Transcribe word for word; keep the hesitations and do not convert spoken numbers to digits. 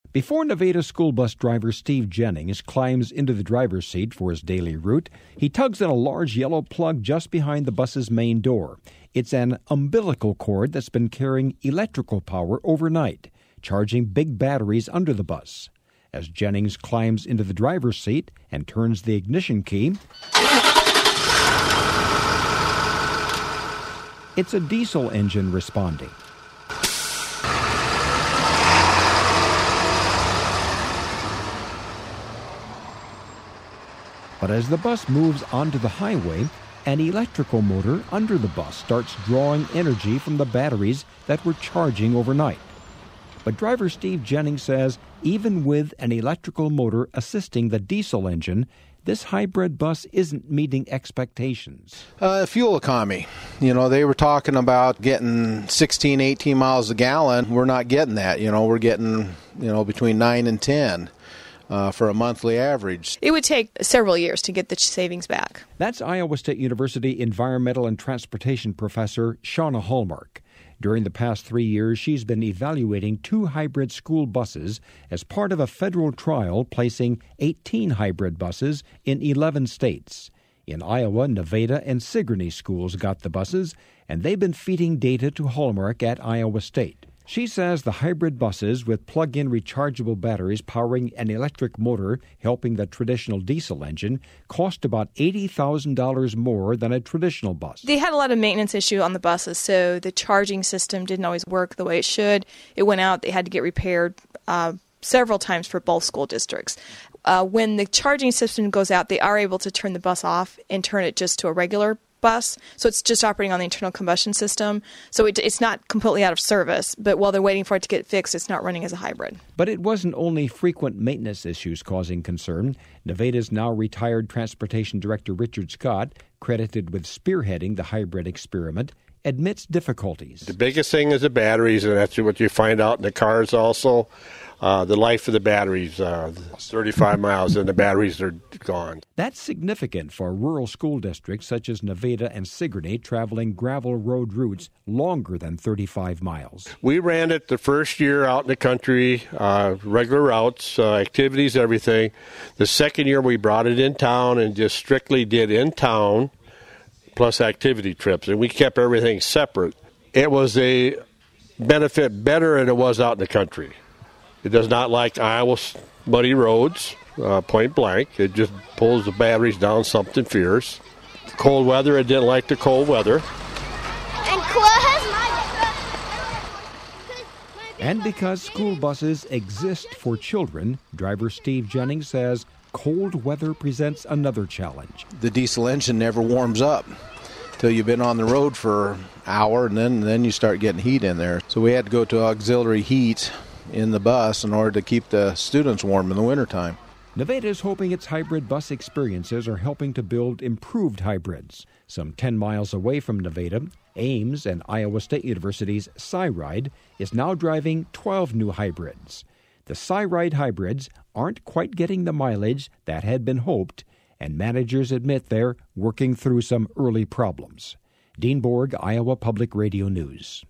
Before Nevada school bus driver Steve Jennings climbs into the driver's seat for his daily route, he tugs on a large yellow plug just behind the bus's main door. It's an umbilical cord that's been carrying electrical power overnight, charging big batteries under the bus. As Jennings climbs into the driver's seat and turns the ignition key, it's a diesel engine responding. But as the bus moves onto the highway, an electrical motor under the bus starts drawing energy from the batteries that were charging overnight. But driver Steve Jennings says even with an electrical motor assisting the diesel engine, this hybrid bus isn't meeting expectations. Uh, fuel economy. You know, they were talking about getting sixteen, eighteen miles a gallon. We're not getting that. You know, we're getting, you know, between nine and ten. Uh, for a monthly average. It would take several years to get the savings back. That's Iowa State University environmental and transportation professor Shauna Hallmark. During the past three years, she's been evaluating two hybrid school buses as part of a federal trial placing eighteen hybrid buses in eleven states. In Iowa, Nevada, and Sigourney schools got the buses, and they've been feeding data to Hallmark at Iowa State. She says the hybrid buses with plug-in rechargeable batteries powering an electric motor helping the traditional diesel engine cost about eighty thousand dollars more than a traditional bus. They had a lot of maintenance issue on the buses, so the charging system didn't always work the way it should. It went out, they had to get repaired uh, several times for both school districts. Uh, when the charging system goes out, they are able to turn the bus off and turn it just to a regular bus, so it's just operating on the internal combustion system. So it, it's not completely out of service, but while they're waiting for it to get fixed, it's not running as a hybrid. But it wasn't only frequent maintenance issues causing concern. Nevada's now retired transportation director Richard Scott, credited with spearheading the hybrid experiment, admits difficulties. The biggest thing is the batteries, and that's what you find out in the cars also. Uh, the life of the batteries, uh, thirty-five miles, and the batteries are gone. That's significant for rural school districts such as Nevada and Sigourney traveling gravel road routes longer than thirty-five miles. We ran it the first year out in the country, uh, regular routes, uh, activities, everything. The second year we brought it in town and just strictly did in town plus activity trips, and we kept everything separate. It was a benefit better than it was out in the country. It does not like Iowa's muddy roads, uh, point blank. It just pulls the batteries down something fierce. Cold weather, it didn't like the cold weather. And And because school buses exist for children, driver Steve Jennings says cold weather presents another challenge. The diesel engine never warms up till you've been on the road for an hour, and then, then you start getting heat in there. So we had to go to auxiliary heat in the bus in order to keep the students warm in the wintertime. Nevada is hoping its hybrid bus experiences are helping to build improved hybrids. Some ten miles away from Nevada, Ames and Iowa State University's SciRide is now driving twelve new hybrids. The SciRide hybrids aren't quite getting the mileage that had been hoped, and managers admit they're working through some early problems. Dean Borg, Iowa Public Radio News.